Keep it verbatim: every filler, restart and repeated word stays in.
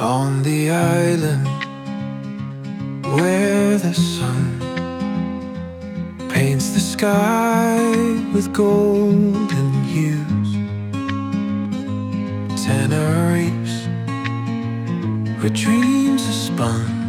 On the island where the sun paints the sky with golden hues, Tenerife's where dreams are spun.